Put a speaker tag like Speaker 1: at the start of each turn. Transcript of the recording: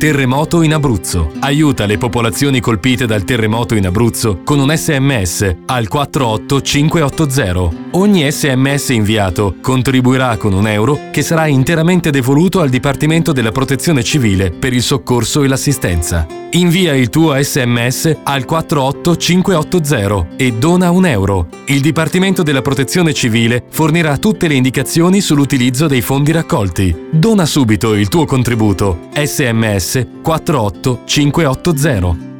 Speaker 1: Terremoto in Abruzzo. Aiuta le popolazioni colpite dal terremoto in Abruzzo con un SMS al 48580. Ogni SMS inviato contribuirà con €1 che sarà interamente devoluto al Dipartimento della Protezione Civile per il soccorso e l'assistenza. Invia il tuo SMS al 48580 e dona €1. Il Dipartimento della Protezione Civile fornirà tutte le indicazioni sull'utilizzo dei fondi raccolti. Dona subito il tuo contributo. SMS 48580.